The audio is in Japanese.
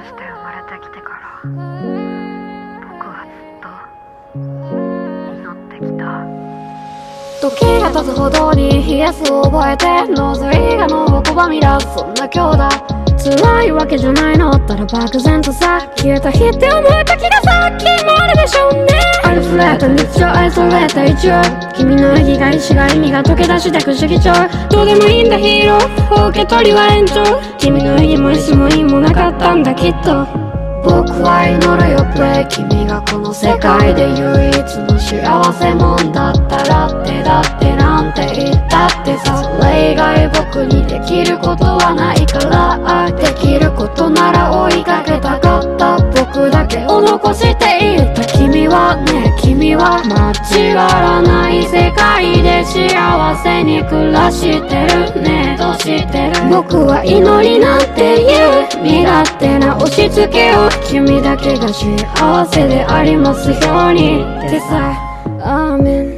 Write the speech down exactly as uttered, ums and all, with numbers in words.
して生まれてきてから僕はずっと祈ってきた。 時が経つほどに冷やすを覚えてノーズリーが脳を拒み出す、そんな今日だ。辛いわけじゃないのただ漠然とさ、消えた日って思えた気がさっきもあるでしょうね。ありふれた日常愛された一応、君の生きがいしが意味が溶け出してく主義長、どうでもいいんだヒーロー受け取りは延長、君の意義も意思も意もなかったんだきっと。僕は祈るよプレイ、君がこの世界で唯一の幸せもんだったらってだってなんて言ったってさ、それ以外僕にできることはないから、できることなら追いかけたかった。僕だけを残していった君はね、君は間違わない世界で幸せに暮らしてるね。どうしてる？僕は祈りなんていう身勝手な押し付けを、君だけが幸せでありますようにってさ、アーメン。